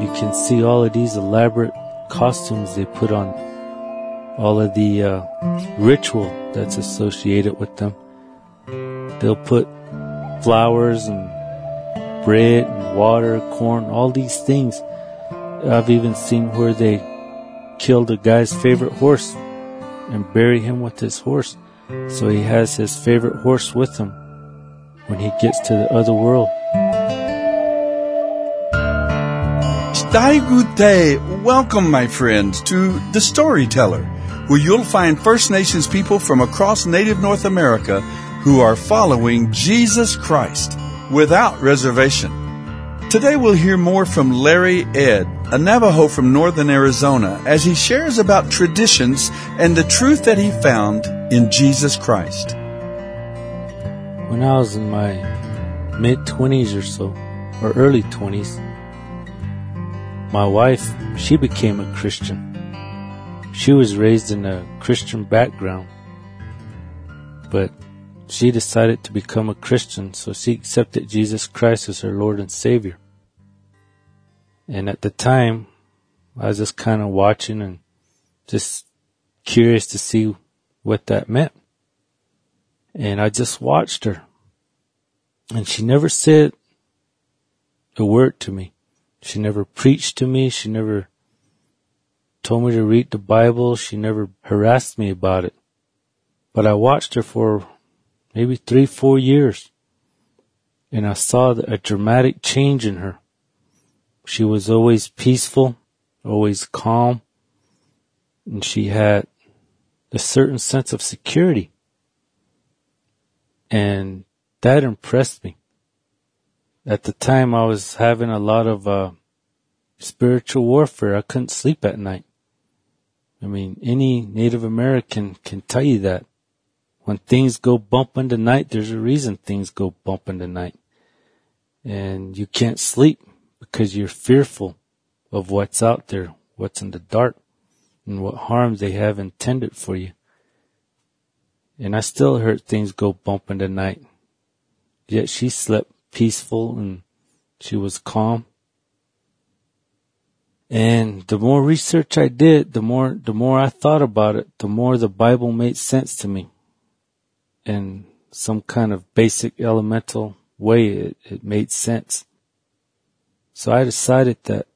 you can see all of these elaborate costumes they put on, all of the ritual that's associated with them. They'll put flowers and bread and water, corn, all these things. I've even seen where they killed a guy's favorite horse and bury him with his horse, so he has his favorite horse with him when he gets to the other world. Daigute, welcome my friends to The Storyteller, where you'll find First Nations people from across Native North America who are following Jesus Christ without reservation. Today we'll hear more from Larry Ed, a Navajo from northern Arizona, as he shares about traditions and the truth that he found in Jesus Christ. When I was in my mid-20s or so, or early 20s, my wife, she became a Christian. She was raised in a Christian background, but she decided to become a Christian, so she accepted Jesus Christ as her Lord and Savior. And at the time, I was just kind of watching and just curious to see what that meant. And I just watched her. And she never said a word to me. She never preached to me. She never told me to read the Bible. She never harassed me about it. But I watched her for maybe 3-4 years. And I saw a dramatic change in her. She was always peaceful, always calm, and she had a certain sense of security. And that impressed me. At the time, I was having a lot of spiritual warfare. I couldn't sleep at night. I mean, any Native American can tell you that. When things go bump in the night, there's a reason things go bump in the night. And you can't sleep because you're fearful of what's out there, what's in the dark, and what harms they have intended for you. And I still heard things go bump in the night. Yet she slept peaceful and she was calm. And the more research I did, the more I thought about it, the more the Bible made sense to me. In some kind of basic elemental way, it made sense. So I decided that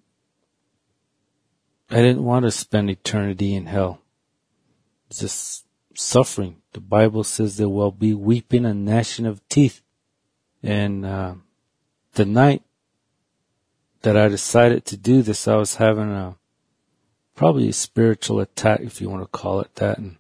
I didn't want to spend eternity in hell. It's just suffering. The Bible says there will be weeping and gnashing of teeth. And the night that I decided to do this, I was having probably a spiritual attack, if you want to call it that. And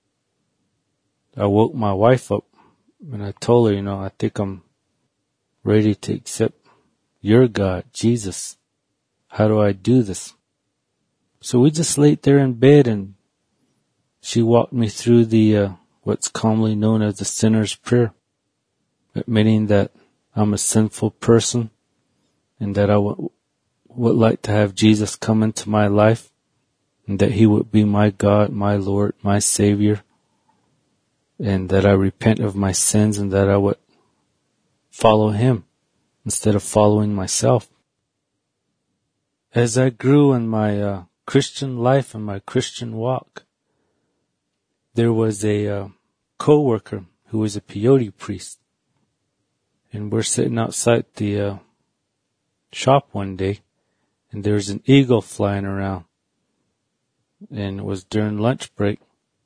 I woke my wife up and I told her, I think I'm ready to accept your God, Jesus. How do I do this? So we just laid there in bed and she walked me through the what's commonly known as the sinner's prayer, admitting that I'm a sinful person and that I would like to have Jesus come into my life and that he would be my God, my Lord, my Savior, and that I repent of my sins and that I would follow him instead of following myself. As I grew in my Christian life and my Christian walk, there was a co-worker who was a peyote priest. And we're sitting outside the shop one day, and there's an eagle flying around. And it was during lunch break.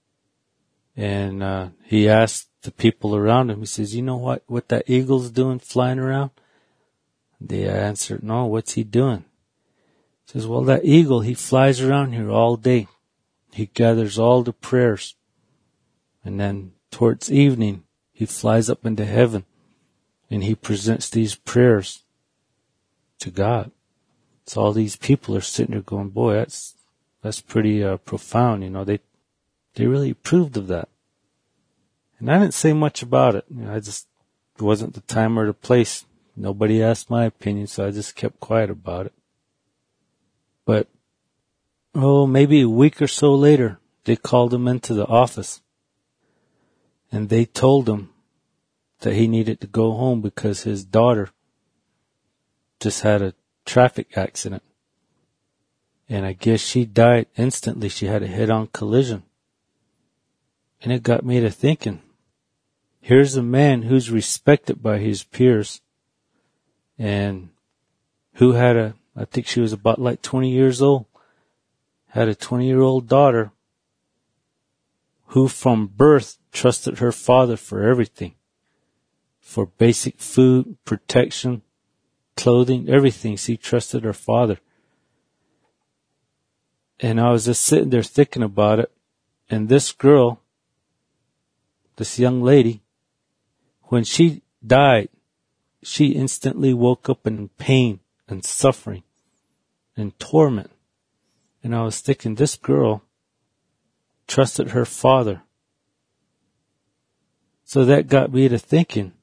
And he asked the people around him, he says, you know what that eagle's doing flying around? They answered, no, what's he doing? He says, well, that eagle, he flies around here all day. He gathers all the prayers. And then towards evening, he flies up into heaven and he presents these prayers to God. So all these people are sitting there going, boy, that's pretty profound. They really approved of that. And I didn't say much about it. It wasn't the time or the place. Nobody asked my opinion, so I just kept quiet about it. But, maybe a week or so later, they called him into the office. And they told him that he needed to go home because his daughter just had a traffic accident. And I guess she died instantly. She had a head-on collision. And it got me to thinking, here's a man who's respected by his peers and who had I think she was about like 20 years old, had a 20-year-old daughter who from birth trusted her father for everything, for basic food, protection, clothing, everything. She trusted her father. And I was just sitting there thinking about it. And this girl, this young lady, when she died, she instantly woke up in pain and suffering and torment. And I was thinking, this girl trusted her father. So that got me to thinking.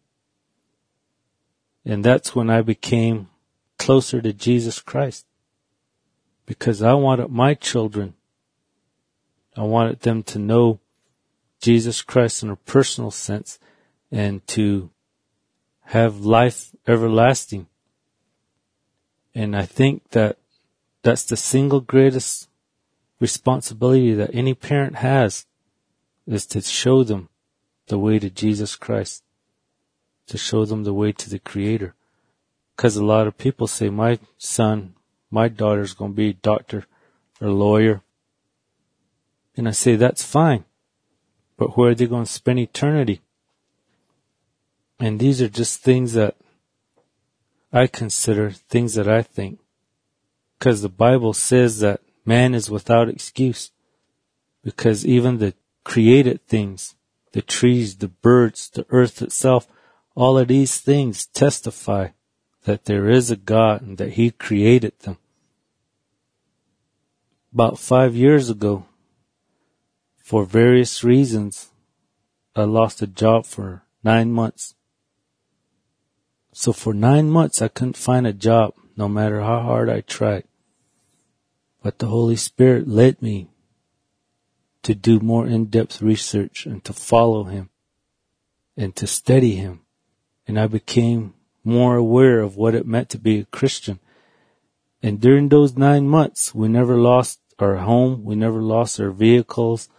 And that's when I became closer to Jesus Christ. Because I wanted my children, I wanted them to know Jesus Christ in a personal sense and to have life everlasting. And I think that that's the single greatest responsibility that any parent has, is to show them the way to Jesus Christ, to show them the way to the Creator. Because a lot of people say, my son, my daughter's going to be a doctor or a lawyer. And I say, that's fine. But where are they going to spend eternity? And these are just things that I consider, things that I think. Because the Bible says that man is without excuse. Because even the created things, the trees, the birds, the earth itself, all of these things testify that there is a God and that He created them. About 5 years ago, for various reasons, I lost a job for 9 months. So for 9 months, I couldn't find a job, no matter how hard I tried. But the Holy Spirit led me to do more in-depth research and to follow Him and to study Him. And I became more aware of what it meant to be a Christian. And during those 9 months, we never lost our home. We never lost our vehicles.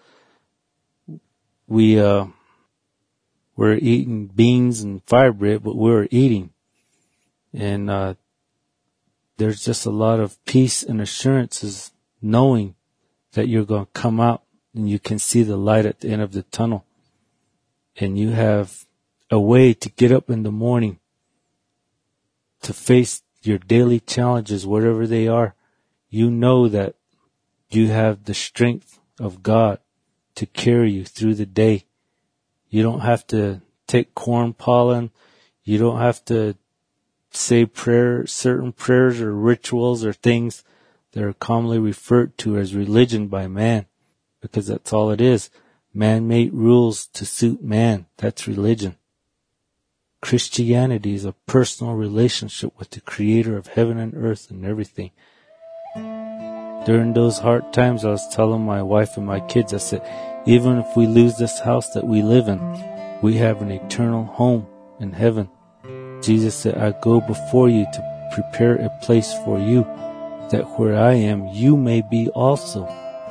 We were eating beans and fire bread, but we were eating. And there's just a lot of peace and assurances knowing that you're going to come out and you can see the light at the end of the tunnel. And you have a way to get up in the morning to face your daily challenges, whatever they are. You know that you have the strength of God to carry you through the day. You don't have to take corn pollen. You don't have to say certain prayers or rituals or things that are commonly referred to as religion by man, because that's all it is. Man-made rules to suit man. That's religion. Christianity is a personal relationship with the Creator of heaven and earth and everything. During those hard times, I was telling my wife and my kids, I said, even if we lose this house that we live in, we have an eternal home in heaven. Jesus said, I go before you to prepare a place for you, that where I am, you may be also.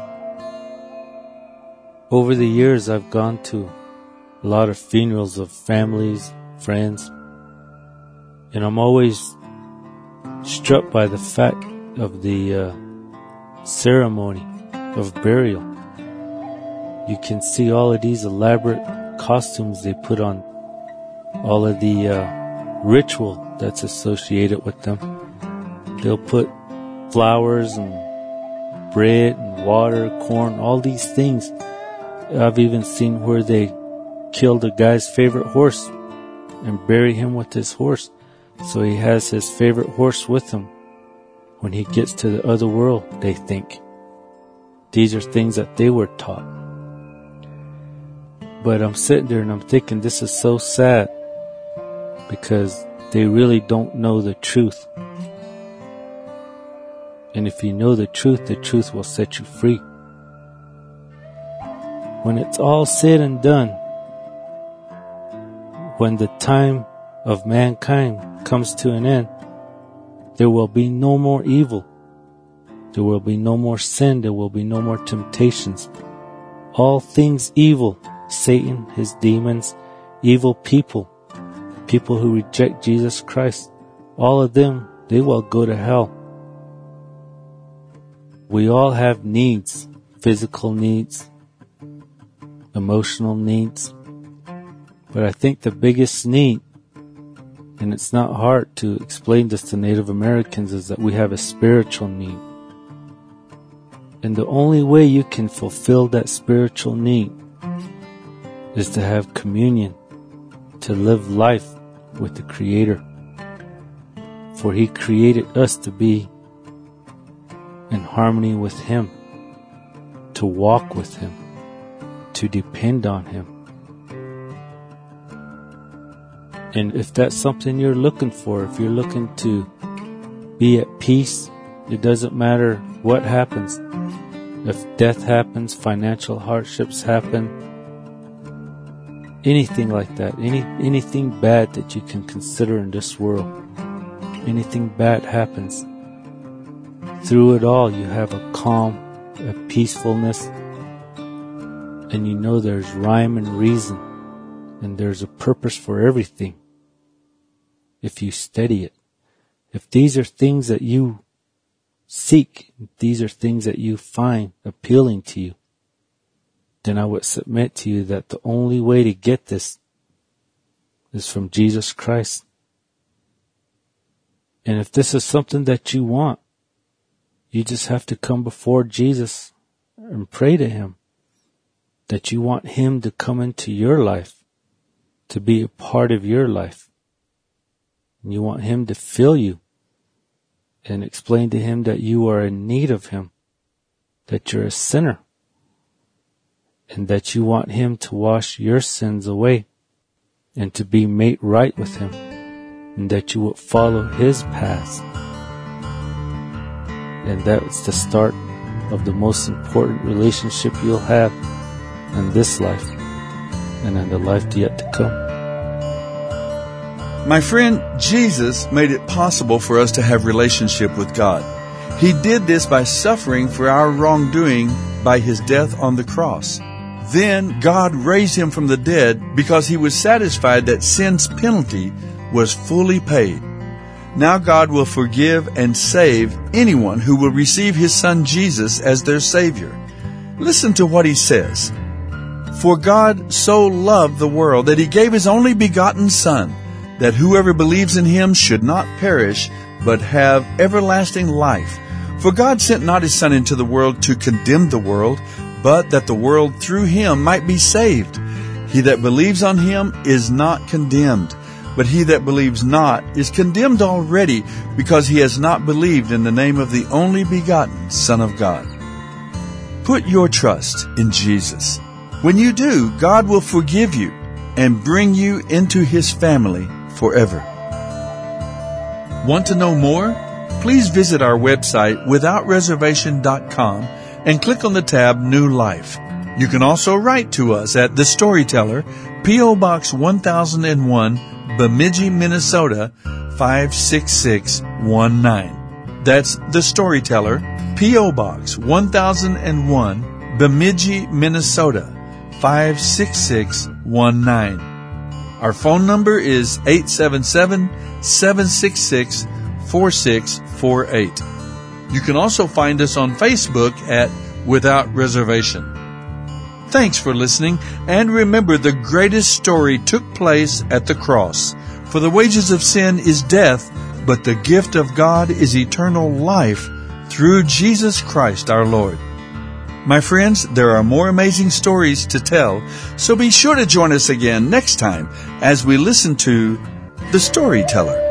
Over the years, I've gone to a lot of funerals of families, friends, and I'm always struck by the fact of the ceremony of burial. You can see all of these elaborate costumes they put on, all of the ritual that's associated with them. They'll put flowers and bread and water, corn, all these things. I've even seen where they killed a guy's favorite horse and bury him with his horse, so he has his favorite horse with him when he gets to the other world, they think. These are things that they were taught. But I'm sitting there and I'm thinking, this is so sad, because they really don't know the truth. And if you know the truth will set you free. When it's all said and done, when the time of mankind comes to an end, there will be no more evil. There will be no more sin. There will be no more temptations. All things evil, Satan, his demons, evil people, people who reject Jesus Christ, all of them, they will go to hell. We all have needs, physical needs, emotional needs. But I think the biggest need, and it's not hard to explain this to Native Americans, is that we have a spiritual need. And the only way you can fulfill that spiritual need is to have communion, to live life with the Creator. For He created us to be in harmony with Him, to walk with Him, to depend on Him. And if that's something you're looking for, if you're looking to be at peace, it doesn't matter what happens. If death happens, financial hardships happen, anything like that, anything bad that you can consider in this world, anything bad happens, through it all you have a calm, a peacefulness, and you know there's rhyme and reason, and there's a purpose for everything if you study it. If these are things that you seek, these are things that you find appealing to you, then I would submit to you that the only way to get this is from Jesus Christ. And if this is something that you want, you just have to come before Jesus and pray to Him that you want Him to come into your life, to be a part of your life. And you want Him to fill you and explain to Him that you are in need of Him, that you're a sinner, and that you want Him to wash your sins away and to be made right with Him, and that you would follow His path. And that's the start of the most important relationship you'll have in this life and in the life yet to come. My friend, Jesus made it possible for us to have relationship with God. He did this by suffering for our wrongdoing by His death on the cross. Then God raised Him from the dead because He was satisfied that sin's penalty was fully paid. Now God will forgive and save anyone who will receive His Son Jesus as their Savior. Listen to what He says. For God so loved the world that He gave His only begotten Son, that whoever believes in Him should not perish, but have everlasting life. For God sent not His Son into the world to condemn the world, but that the world through Him might be saved. He that believes on Him is not condemned, but he that believes not is condemned already, because he has not believed in the name of the only begotten Son of God. Put your trust in Jesus. When you do, God will forgive you and bring you into His family forever. Want to know more? Please visit our website withoutreservation.com and click on the tab New Life. You can also write to us at The Storyteller, P.O. Box 1001, Bemidji, Minnesota 56619. That's The Storyteller, P.O. Box 1001, Bemidji, Minnesota 56619. Our phone number is 877-766-4648. You can also find us on Facebook at Without Reservation. Thanks for listening, and remember, the greatest story took place at the cross. For the wages of sin is death, but the gift of God is eternal life through Jesus Christ our Lord. My friends, there are more amazing stories to tell, so be sure to join us again next time as we listen to The Storyteller.